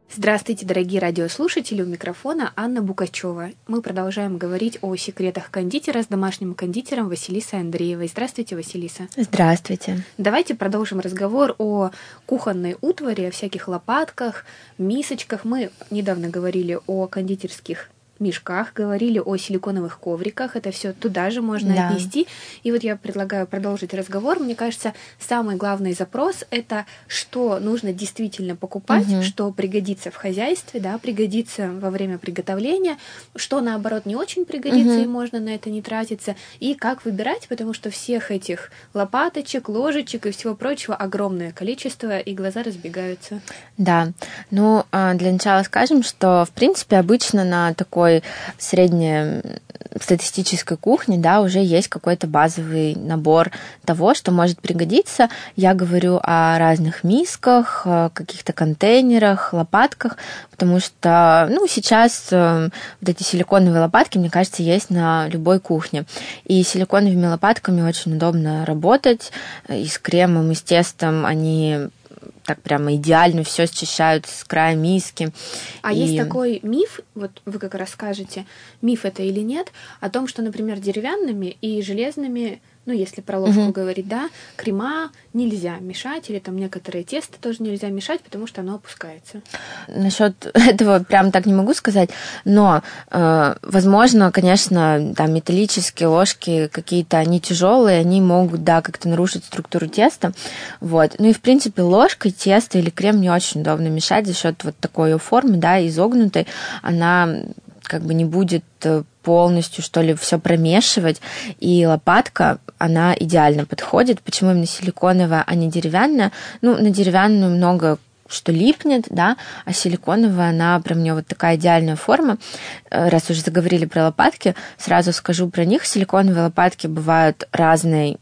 Здравствуйте, дорогие радиослушатели, у микрофона Анна Букачева. Мы продолжаем говорить о секретах кондитера с домашним кондитером Василисой Андреевой. Здравствуйте, Василиса. Здравствуйте. Давайте продолжим разговор о кухонной утвари, о всяких лопатках, мисочках. Мы недавно говорили о кондитерских мешках, говорили о силиконовых ковриках, это все туда же можно отнести. И вот я предлагаю продолжить разговор. Мне кажется, самый главный запрос — это что нужно действительно покупать, что пригодится в хозяйстве, да, пригодится во время приготовления, что, наоборот, не очень пригодится, и можно на это не тратиться, и как выбирать, потому что всех этих лопаточек, ложечек и всего прочего огромное количество, и глаза разбегаются. Да, ну, для начала скажем, что, в принципе, обычно на такой среднестатистической кухне, да, уже есть какой-то базовый набор того, что может пригодиться. Я говорю о разных мисках, каких-то контейнерах, лопатках, потому что, сейчас вот эти силиконовые лопатки, мне кажется, есть на любой кухне. И силиконовыми лопатками очень удобно работать, и с кремом, и с тестом они так прямо идеально все счищают с края миски. Есть такой миф, вот вы как раз скажете, миф это или нет, о том, что, например, деревянными и железными, если про ложку говорить, да, крема нельзя мешать, или там некоторые теста тоже нельзя мешать, потому что оно опускается. Насчет этого прям так не могу сказать, но, возможно, конечно, там металлические ложки какие-то, они тяжелые, они могут, да, как-то нарушить структуру теста, вот. Ну и, в принципе, ложкой тесто или крем не очень удобно мешать за счет вот такой ее формы, да, изогнутой, она как бы не будет полностью, что ли, все промешивать, и лопатка, она идеально подходит. Почему именно силиконовая, а не деревянная? На деревянную много что липнет, да, а силиконовая, она прям у нее вот такая идеальная форма. Раз уже заговорили про лопатки, сразу скажу про них. Силиконовые лопатки бывают разные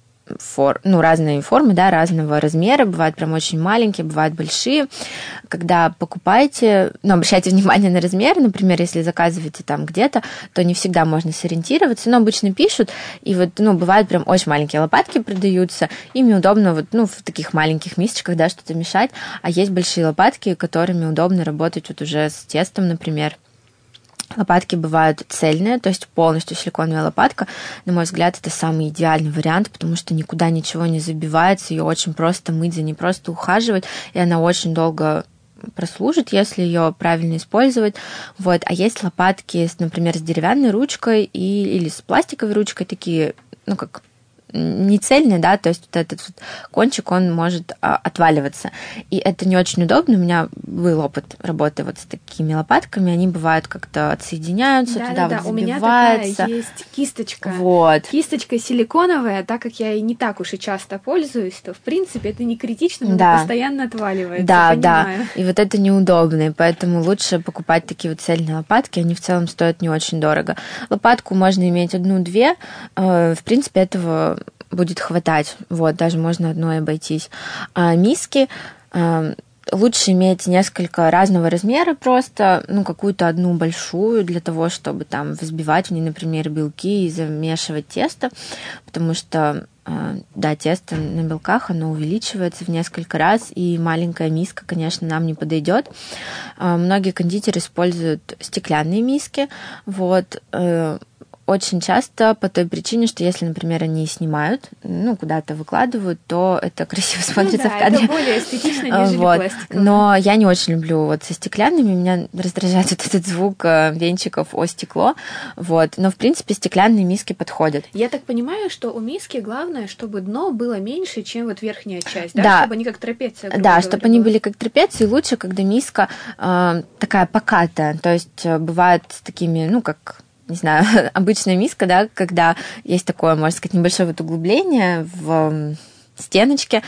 формы, да, разного размера, бывают прям очень маленькие, бывают большие. Когда покупаете, обращайте внимание на размер, например, если заказываете там где-то, то не всегда можно сориентироваться, но обычно пишут, и вот, бывают прям очень маленькие лопатки продаются, ими удобно вот, в таких маленьких мисочках, да, что-то мешать, а есть большие лопатки, которыми удобно работать вот уже с тестом, например. Лопатки бывают цельные, то есть полностью силиконовая лопатка. На мой взгляд, это самый идеальный вариант, потому что никуда ничего не забивается, ее очень просто мыть, за ней просто ухаживать, и она очень долго прослужит, если ее правильно использовать. Вот. А есть лопатки, например, с деревянной ручкой или с пластиковой ручкой, такие, как не цельный, да, то есть вот этот вот кончик, он может отваливаться. И это не очень удобно. У меня был опыт работы вот с такими лопатками, они бывают как-то отсоединяются, туда вот забиваются. У меня такая есть кисточка. Вот. Кисточка силиконовая, так как я ей не так уж и часто пользуюсь, то, в принципе, это не критично, но она постоянно отваливается. Да, понимаю. Да. И вот это неудобно, и поэтому лучше покупать такие вот цельные лопатки, они в целом стоят не очень дорого. Лопатку можно иметь 1-2, в принципе, этого будет хватать, вот, даже можно одной обойтись. А миски лучше иметь несколько разного размера просто, какую-то одну большую для того, чтобы там взбивать в ней, например, белки и замешивать тесто, потому что да, тесто на белках, оно увеличивается в несколько раз, и маленькая миска, конечно, нам не подойдет. Многие кондитеры используют стеклянные миски, вот, очень часто по той причине, что если, например, они снимают, куда-то выкладывают, то это красиво смотрится в кадре. Это более эстетично, нежели пластиковые. Но я не очень люблю вот со стеклянными, меня раздражает вот этот звук венчиков о стекло, вот. Но, в принципе, стеклянные миски подходят. Я так понимаю, что у миски главное, чтобы дно было меньше, чем вот верхняя часть, да? Чтобы они как трапеция. Да, чтобы они были как трапеции, лучше, когда миска такая покатая, то есть бывает с такими, не знаю, обычная миска, да, когда есть такое, можно сказать, небольшое вот углубление в стеночке,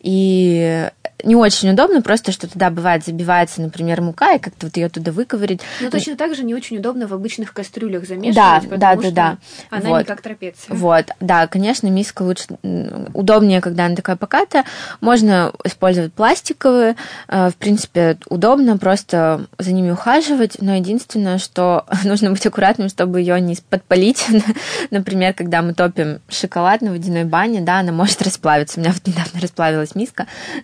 и не очень удобно, просто что туда бывает забивается, например, мука, и как-то вот ее туда выковырить. Но точно так же не очень удобно в обычных кастрюлях замешивать, потому что она не как трапеция. Вот, да, конечно, миска лучше, удобнее, когда она такая покатая. Можно использовать пластиковые, в принципе, удобно просто за ними ухаживать, но единственное, что нужно быть аккуратным, чтобы ее не подпалить. Например, когда мы топим шоколад на водяной бане, да, она может расплавиться. У меня вот недавно расплавилась миска, как раз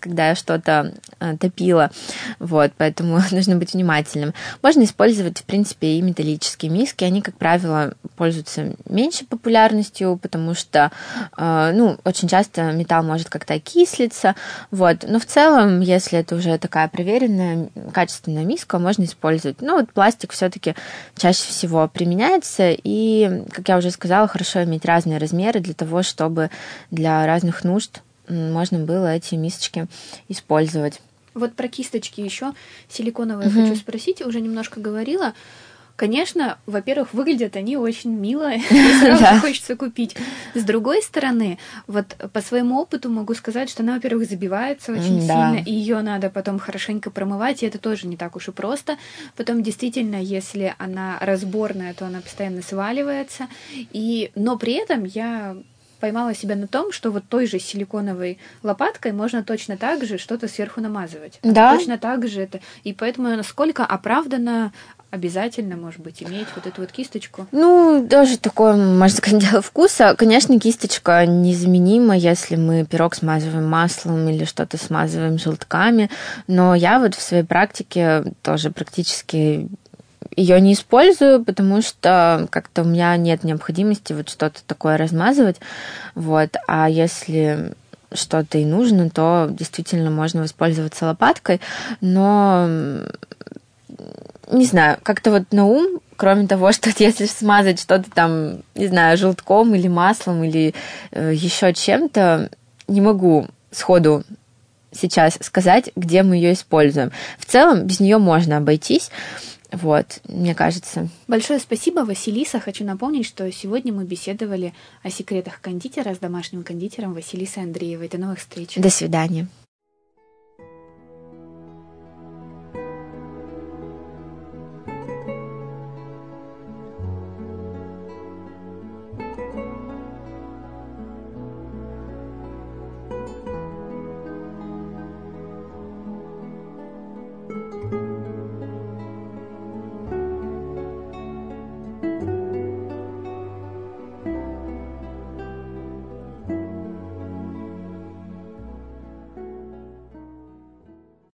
когда я что-то топила, вот, поэтому нужно быть внимательным. Можно использовать, в принципе, и металлические миски, они, как правило, пользуются меньшей популярностью, потому что, очень часто металл может как-то окислиться, вот, но в целом, если это уже такая проверенная, качественная миска, можно использовать. Пластик все-таки чаще всего применяется, и, как я уже сказала, хорошо иметь разные размеры для того, чтобы для разных нужд можно было эти мисочки использовать. Вот про кисточки еще силиконовые хочу спросить, уже немножко говорила. Конечно, во-первых, выглядят они очень мило, и сразу хочется купить. С другой стороны, вот по своему опыту могу сказать, что она, во-первых, забивается очень сильно, и ее надо потом хорошенько промывать, и это тоже не так уж и просто. Потом, действительно, если она разборная, то она постоянно сваливается. Но при этом я поймала себя на том, что вот той же силиконовой лопаткой можно точно так же что-то сверху намазывать. Да. Точно так же это. И поэтому насколько оправданно обязательно, может быть, иметь вот эту вот кисточку? Тоже такое, можно сказать, дело вкуса. Конечно, кисточка незаменима, если мы пирог смазываем маслом или что-то смазываем желтками, но я вот в своей практике тоже практически ее не использую, потому что как-то у меня нет необходимости вот что-то такое размазывать, вот, а если что-то и нужно, то действительно можно воспользоваться лопаткой, но не знаю, как-то вот на ум, кроме того, что если смазать что-то там, не знаю, желтком или маслом или еще чем-то, не могу сходу сейчас сказать, где мы ее используем. В целом, без нее можно обойтись. Вот, мне кажется. Большое спасибо, Василиса. Хочу напомнить, что сегодня мы беседовали о секретах кондитера с домашним кондитером Василисой Андреевой. До новых встреч. До свидания.